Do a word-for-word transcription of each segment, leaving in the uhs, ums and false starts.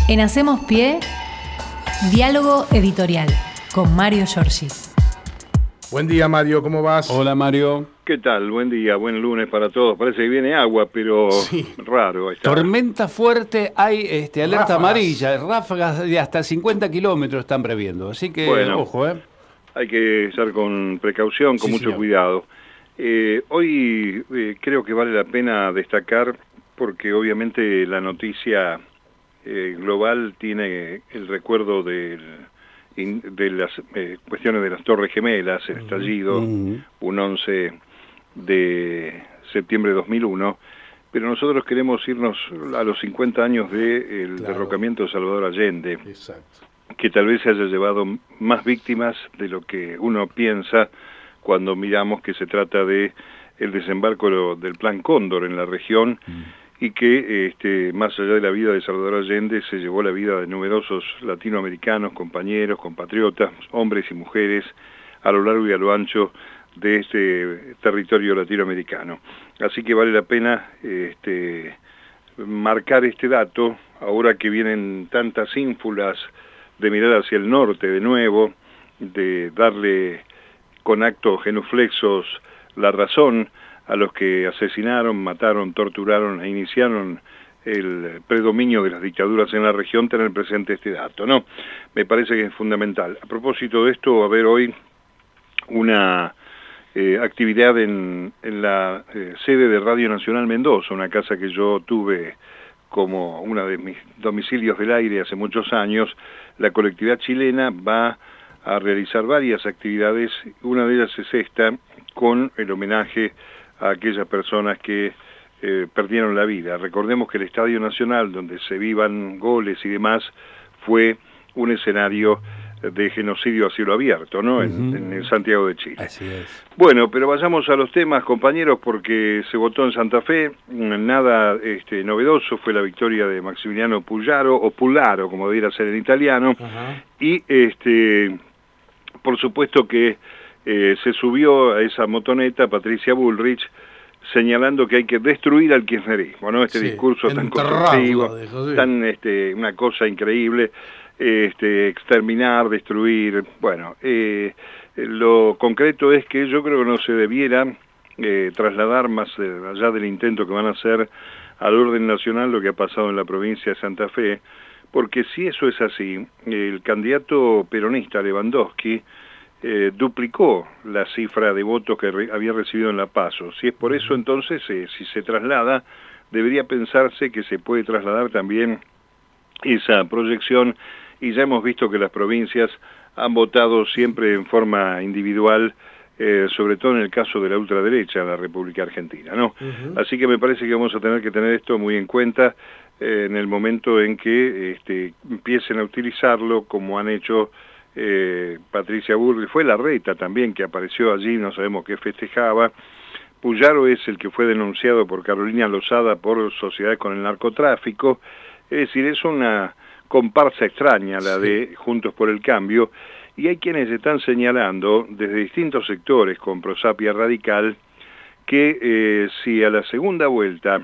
En Hacemos Pie, diálogo editorial con Mario Giorgi. Buen día, Mario, ¿cómo vas? Hola, Mario. ¿Qué tal? Buen día, buen lunes para todos. Parece que viene agua, pero sí. raro. Está. Tormenta fuerte, hay este, alerta Ráfagas. amarilla, ráfagas de hasta cincuenta kilómetros están previendo, así que Bueno, ojo, ¿eh? Hay que estar con precaución, con Sí, mucho señor. cuidado. Eh, hoy eh, creo que vale la pena destacar, porque obviamente la noticia eh, global tiene el recuerdo del, de las eh, cuestiones de las Torres Gemelas, el estallido, Uh-huh. un once de septiembre de dos mil uno, pero nosotros queremos irnos a los cincuenta años del Claro. derrocamiento de Salvador Allende, Exacto. que tal vez se haya llevado más víctimas de lo que uno piensa cuando miramos que se trata de el desembarco del Plan Cóndor en la región, mm. y que este, más allá de la vida de Salvador Allende se llevó la vida de numerosos latinoamericanos, compañeros, compatriotas, hombres y mujeres a lo largo y a lo ancho de este territorio latinoamericano. Así que vale la pena este, marcar este dato, ahora que vienen tantas ínfulas de mirar hacia el norte de nuevo, de darle con actos genuflexos la razón a los que asesinaron, mataron, torturaron e iniciaron el predominio de las dictaduras en la región, tener presente este dato, ¿no? Me parece que es fundamental. A propósito de esto, va a haber hoy una eh, actividad en, en la eh, sede de Radio Nacional Mendoza, una casa que yo tuve como uno de mis domicilios del aire hace muchos años. La colectividad chilena va a realizar varias actividades, una de ellas es esta, con el homenaje a aquellas personas que eh, perdieron la vida. Recordemos que el Estadio Nacional, donde se vivan goles y demás, fue un escenario de genocidio a cielo abierto, ¿no? En, uh-huh. en el Santiago de Chile. Así es. Bueno, pero vayamos a los temas, compañeros, porque se votó en Santa Fe, nada este, novedoso, fue la victoria de Maximiliano Pujaro, o Pularo, como debiera ser en italiano, uh-huh. y este, por supuesto que eh, se subió a esa motoneta Patricia Bullrich, señalando que hay que destruir al kirchnerismo, ¿no? Este sí, discurso tan constructivo, dijo, sí. tan este, una cosa increíble, este, exterminar, destruir. Bueno, eh, lo concreto es que yo creo que no se debiera eh, trasladar más eh, allá del intento que van a hacer al orden nacional lo que ha pasado en la provincia de Santa Fe, porque si eso es así, el candidato peronista Lewandowski Eh, duplicó la cifra de votos que re había recibido en La Paso. Si es por eso, entonces, eh, si se traslada, debería pensarse que se puede trasladar también esa proyección, y ya hemos visto que las provincias han votado siempre en forma individual, eh, sobre todo en el caso de la ultraderecha en la República Argentina, ¿no? Uh-huh. Así que me parece que vamos a tener que tener esto muy en cuenta eh, en el momento en que este, empiecen a utilizarlo, como han hecho Eh, Patricia Bullrich, fue Larreta también que apareció allí, no sabemos qué festejaba. Pujaro es el que fue denunciado por Carolina Lozada por sociedades con el narcotráfico. Es decir, es una comparsa extraña la sí. de Juntos por el Cambio, y hay quienes están señalando desde distintos sectores con prosapia radical que eh, si a la segunda vuelta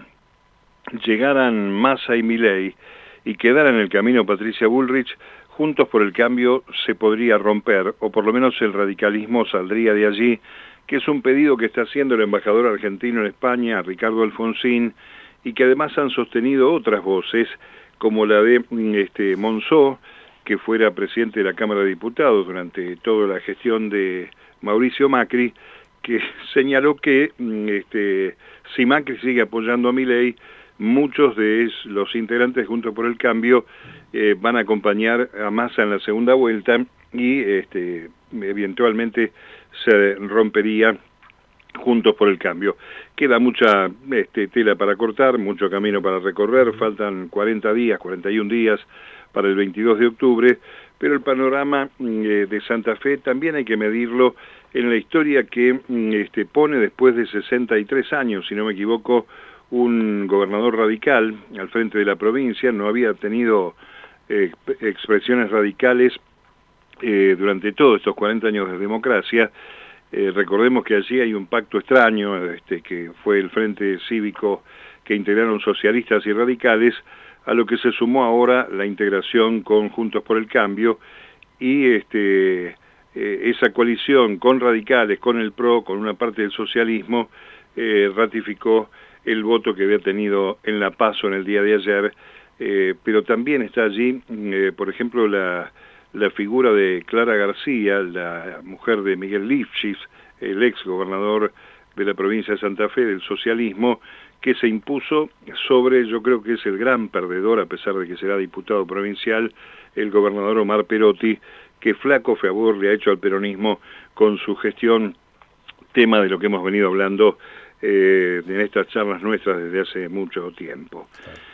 llegaran Massa y Milei y quedara en el camino Patricia Bullrich, Juntos por el Cambio se podría romper, o por lo menos el radicalismo saldría de allí, que es un pedido que está haciendo el embajador argentino en España, Ricardo Alfonsín, y que además han sostenido otras voces, como la de este, Monzó, que fuera presidente de la Cámara de Diputados durante toda la gestión de Mauricio Macri, que señaló que este, si Macri sigue apoyando a Milei, muchos de los integrantes Juntos por el Cambio eh, van a acompañar a Massa en la segunda vuelta, y este, eventualmente se rompería Juntos por el Cambio. Queda mucha este, tela para cortar, mucho camino para recorrer, faltan cuarenta días, cuarenta y un días para el veintidós de octubre, pero el panorama eh, de Santa Fe también hay que medirlo en la historia que este, pone después de sesenta y tres años, si no me equivoco, un gobernador radical al frente de la provincia. No había tenido eh, expresiones radicales eh, durante todos estos cuarenta años de democracia. Eh, recordemos que allí hay un pacto extraño, este, que fue el Frente Cívico que integraron socialistas y radicales, a lo que se sumó ahora la integración con Juntos por el Cambio, y este, eh, esa coalición con radicales, con el P R O, con una parte del socialismo, eh, ratificó el voto que había tenido en la PASO en el día de ayer, eh, pero también está allí, eh, por ejemplo, la, la figura de Clara García, la mujer de Miguel Lifchitz, el ex gobernador de la provincia de Santa Fe del socialismo, que se impuso sobre, yo creo que es el gran perdedor, a pesar de que será diputado provincial, el gobernador Omar Perotti, que flaco favor le ha hecho al peronismo con su gestión, tema de lo que hemos venido hablando eh, en estas charlas nuestras desde hace mucho tiempo.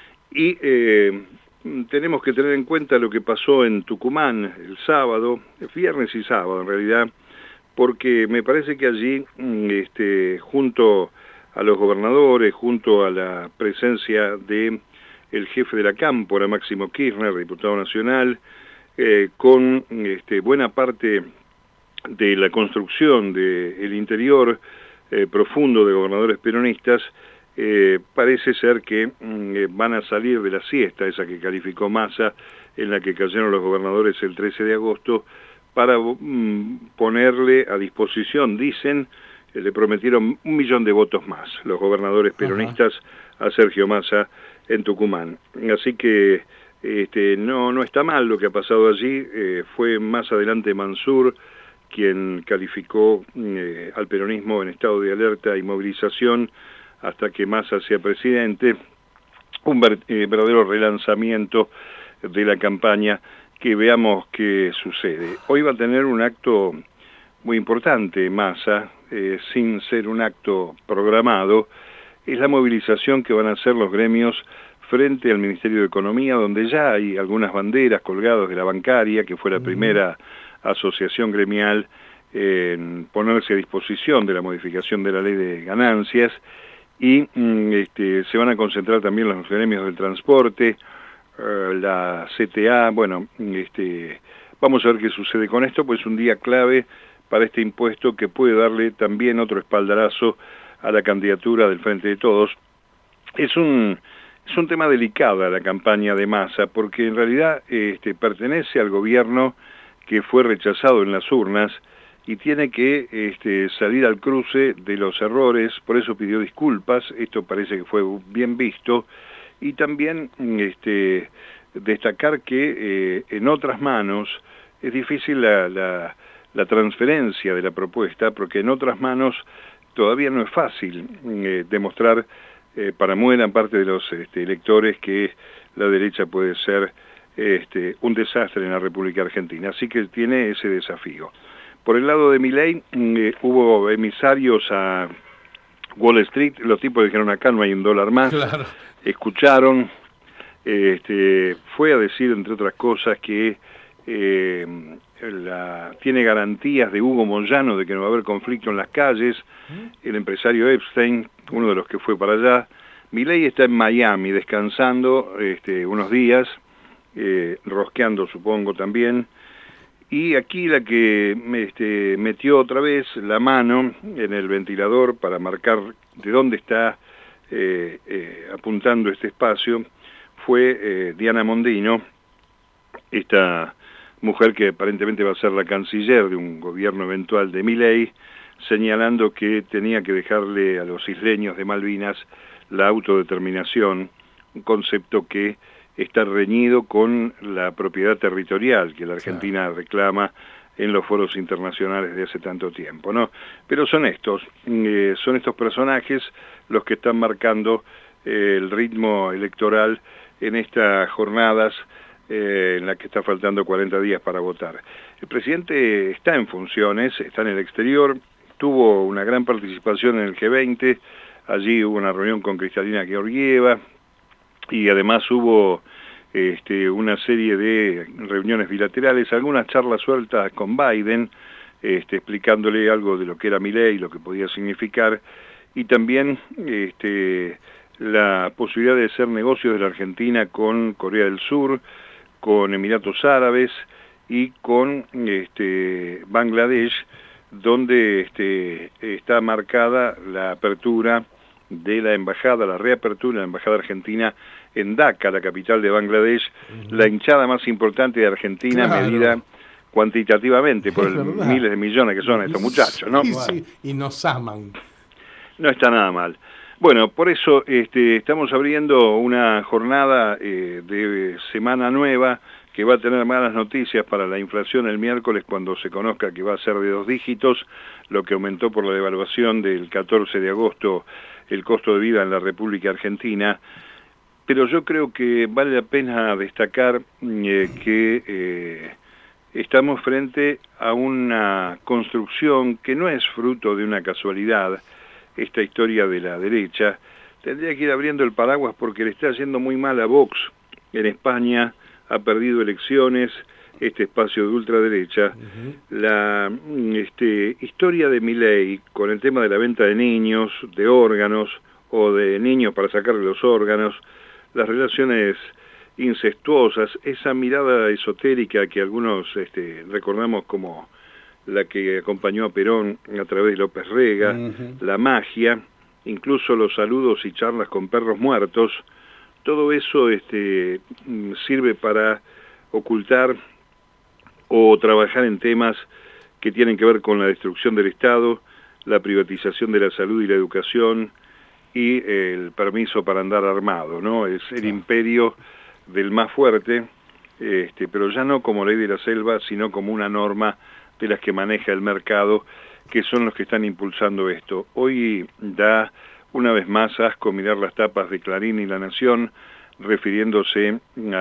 Y eh, tenemos que tener en cuenta lo que pasó en Tucumán el sábado, el viernes y sábado en realidad, porque me parece que allí, este, junto a los gobernadores, junto a la presencia de el jefe de la Cámpora, Máximo Kirchner, diputado nacional, eh, con este, buena parte de la construcción del interior eh, profundo de gobernadores peronistas, eh, parece ser que mm, van a salir de la siesta, esa que calificó Massa, en la que cayeron los gobernadores el trece de agosto, para mm, ponerle a disposición, dicen, eh, le prometieron un millón de votos más, los gobernadores peronistas, uh-huh, a Sergio Massa en Tucumán. Así que este, no, no está mal lo que ha pasado allí, eh, fue más adelante Mansur quien calificó eh, al peronismo en estado de alerta y movilización hasta que Massa sea presidente, un ver, eh, verdadero relanzamiento de la campaña, que veamos qué sucede. Hoy va a tener un acto muy importante Massa, eh, sin ser un acto programado, es la movilización que van a hacer los gremios frente al Ministerio de Economía, donde ya hay algunas banderas colgadas de la bancaria, que fue la primera asociación gremial en ponerse a disposición de la modificación de la ley de ganancias, y este, se van a concentrar también los gremios del transporte, uh, la C T A, bueno, este, vamos a ver qué sucede con esto, pues es un día clave para este impuesto que puede darle también otro espaldarazo a la candidatura del Frente de Todos. Es un, es un tema delicado la campaña de Massa, porque en realidad este, pertenece al gobierno que fue rechazado en las urnas y tiene que este, salir al cruce de los errores, por eso pidió disculpas, esto parece que fue bien visto, y también este, destacar que eh, en otras manos es difícil la, la, la transferencia de la propuesta, porque en otras manos todavía no es fácil eh, demostrar eh, para buena parte de los este, electores que la derecha puede ser Este, un desastre en la República Argentina, así que tiene ese desafío. Por el lado de Milei, eh, hubo emisarios a Wall Street, los tipos dijeron acá no hay un dólar más, claro. Escucharon, este, fue a decir entre otras cosas que eh, la, tiene garantías de Hugo Moyano de que no va a haber conflicto en las calles, el empresario Epstein, uno de los que fue para allá. Milei está en Miami descansando este, unos días, Eh, rosqueando supongo también, y aquí la que este, metió otra vez la mano en el ventilador para marcar de dónde está eh, eh, apuntando este espacio fue eh, Diana Mondino, esta mujer que aparentemente va a ser la canciller de un gobierno eventual de Milei, señalando que tenía que dejarle a los isleños de Malvinas la autodeterminación, un concepto que está reñido con la propiedad territorial que la Argentina claro. reclama en los foros internacionales de hace tanto tiempo, ¿no? Pero son estos, eh, son estos personajes los que están marcando eh, el ritmo electoral en estas jornadas eh, en las que está faltando cuarenta días para votar. El presidente está en funciones, está en el exterior, tuvo una gran participación en el G veinte, allí hubo una reunión con Cristalina Georgieva, y además hubo este, una serie de reuniones bilaterales, algunas charlas sueltas con Biden, este, explicándole algo de lo que era Milei, lo que podía significar, y también este, la posibilidad de hacer negocios de la Argentina con Corea del Sur, con Emiratos Árabes y con este, Bangladesh, donde este, está marcada la apertura de la embajada, la reapertura de la embajada argentina en Dhaka, la capital de Bangladesh, uh-huh. la hinchada más importante de Argentina, claro. medida cuantitativamente por el miles de millones que son estos muchachos, ¿no? Sí, sí, y nos aman. No está nada mal. Bueno, por eso este, estamos abriendo una jornada eh, de semana nueva que va a tener malas noticias para la inflación el miércoles cuando se conozca que va a ser de dos dígitos, lo que aumentó por la devaluación del catorce de agosto el costo de vida en la República Argentina. Pero yo creo que vale la pena destacar eh, que eh, estamos frente a una construcción que no es fruto de una casualidad. Esta historia de la derecha tendría que ir abriendo el paraguas porque le está yendo muy mal a Vox en España, ha perdido elecciones, este espacio de ultraderecha. Uh-huh. La este, historia de Milei con el tema de la venta de niños, de órganos, o de niños para sacarle los órganos, las relaciones incestuosas, esa mirada esotérica que algunos este, recordamos como la que acompañó a Perón a través de López Rega, uh-huh. la magia, incluso los saludos y charlas con perros muertos, todo eso este, sirve para ocultar o trabajar en temas que tienen que ver con la destrucción del Estado, la privatización de la salud y la educación y el permiso para andar armado, ¿no? Es el imperio del más fuerte, este, pero ya no como ley de la selva, sino como una norma de las que maneja el mercado, que son los que están impulsando esto. Hoy da una vez más asco mirar las tapas de Clarín y La Nación, refiriéndose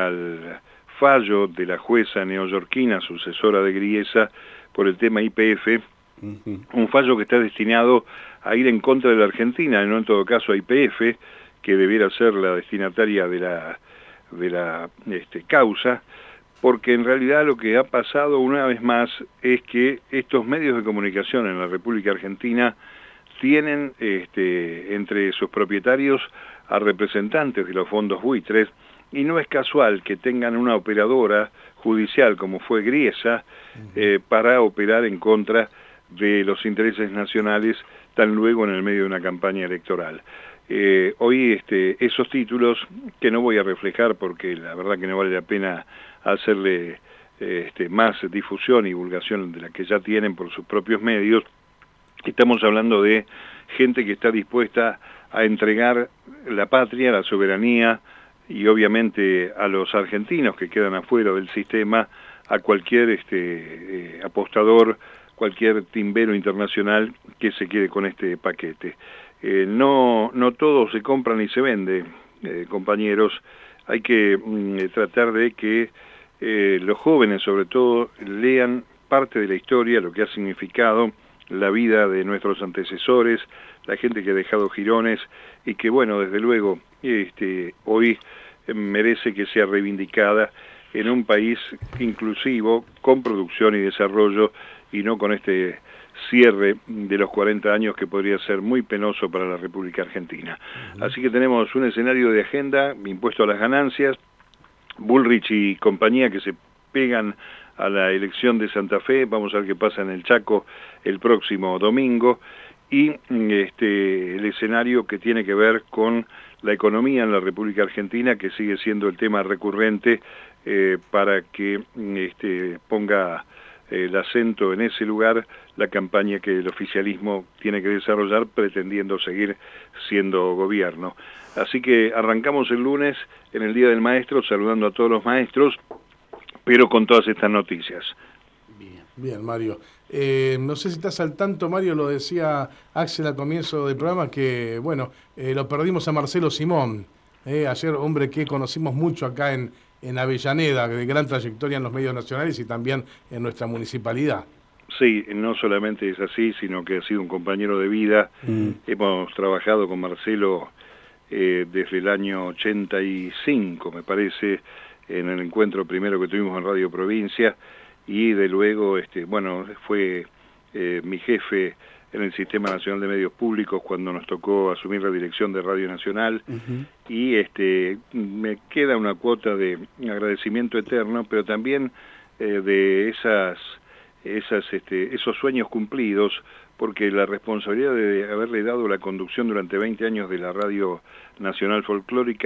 al fallo de la jueza neoyorquina, sucesora de Griesa, por el tema I P F, uh-huh. un fallo que está destinado a ir en contra de la Argentina, y no en todo caso a I P F, que debiera ser la destinataria de la, de la este, causa, porque en realidad lo que ha pasado una vez más es que estos medios de comunicación en la República Argentina tienen este, entre sus propietarios a representantes de los fondos buitres, y no es casual que tengan una operadora judicial como fue Griesa eh, para operar en contra de los intereses nacionales tan luego en el medio de una campaña electoral. Eh, hoy este, esos títulos, que no voy a reflejar porque la verdad que no vale la pena hacerle eh, este, más difusión y divulgación de la que ya tienen por sus propios medios, estamos hablando de gente que está dispuesta a entregar la patria, la soberanía y obviamente a los argentinos que quedan afuera del sistema, a cualquier este, eh, apostador, cualquier timbero internacional que se quede con este paquete. Eh, no, no todo se compra ni se vende, eh, compañeros. Hay que mm, tratar de que eh, los jóvenes, sobre todo, lean parte de la historia, lo que ha significado la vida de nuestros antecesores, la gente que ha dejado jirones y que, bueno, desde luego, este, hoy eh, merece que sea reivindicada en un país inclusivo, con producción y desarrollo, y no con este cierre de los cuarenta años que podría ser muy penoso para la República Argentina. Uh-huh. Así que tenemos un escenario de agenda, impuesto a las ganancias, Bullrich y compañía que se pegan a la elección de Santa Fe, vamos a ver qué pasa en el Chaco el próximo domingo, y este, el escenario que tiene que ver con la economía en la República Argentina, que sigue siendo el tema recurrente eh, para que este, ponga el acento en ese lugar la campaña que el oficialismo tiene que desarrollar pretendiendo seguir siendo gobierno. Así que arrancamos el lunes en el Día del Maestro saludando a todos los maestros, pero con todas estas noticias. Bien, bien, Mario. Eh, no sé si estás al tanto, Mario, lo decía Axel al comienzo del programa, que bueno, eh, lo perdimos a Marcelo Simón, eh, ayer, hombre que conocimos mucho acá en, en Avellaneda, de gran trayectoria en los medios nacionales y también en nuestra municipalidad. Sí, no solamente es así, sino que ha sido un compañero de vida. Mm. Hemos trabajado con Marcelo eh, desde el año ochenta y cinco, me parece, en el encuentro primero que tuvimos en Radio Provincia, y de luego, este, bueno, fue eh, mi jefe en el Sistema Nacional de Medios Públicos cuando nos tocó asumir la dirección de Radio Nacional, uh-huh. y este, me queda una cuota de agradecimiento eterno, pero también eh, de esas, esas, este, esos sueños cumplidos, porque la responsabilidad de haberle dado la conducción durante veinte años de la Radio Nacional Folclórica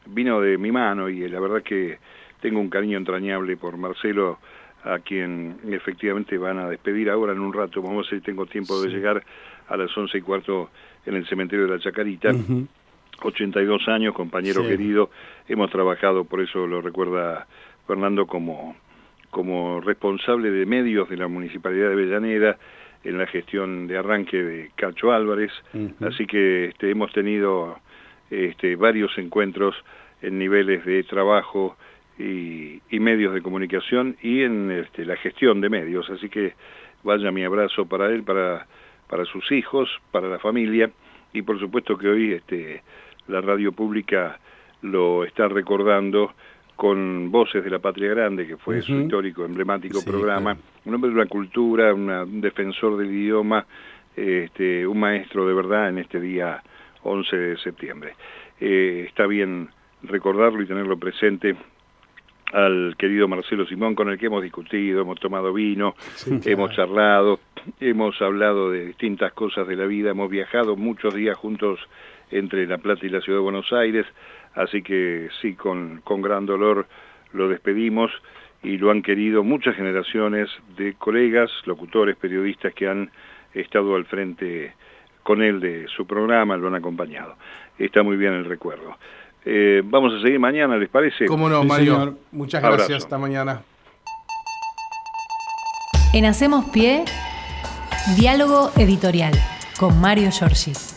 vino de mi mano y la verdad que tengo un cariño entrañable por Marcelo, a quien efectivamente van a despedir ahora en un rato. Vamos a ver si tengo tiempo sí. de llegar a las once y cuarto en el cementerio de la Chacarita. Uh-huh. ochenta y dos años, compañero sí. querido, hemos trabajado, por eso lo recuerda Fernando, como, como responsable de medios de la Municipalidad de Avellaneda, en la gestión de arranque de Cacho Álvarez, uh-huh. así que este, hemos tenido este, varios encuentros en niveles de trabajo y, y medios de comunicación y en este, la gestión de medios, así que vaya mi abrazo para él, para, para sus hijos, para la familia, y por supuesto que hoy este, la radio pública lo está recordando con Voces de la Patria Grande, que fue uh-huh. su histórico, emblemático sí, programa, claro. Un hombre de una cultura, una, un defensor del idioma, este, un maestro de verdad en este día once de septiembre. Eh, está bien recordarlo y tenerlo presente al querido Marcelo Simón, con el que hemos discutido, hemos tomado vino, sí, claro. hemos charlado, hemos hablado de distintas cosas de la vida, hemos viajado muchos días juntos entre La Plata y la Ciudad de Buenos Aires, así que sí, con, con gran dolor lo despedimos, y lo han querido muchas generaciones de colegas, locutores, periodistas que han estado al frente con él de su programa, lo han acompañado. Está muy bien el recuerdo. Eh, vamos a seguir mañana, ¿les parece? Cómo no, Mario. Señor. Muchas gracias. Abrazo. Hasta mañana. En Hacemos Pie, diálogo editorial con Mario Giorgi.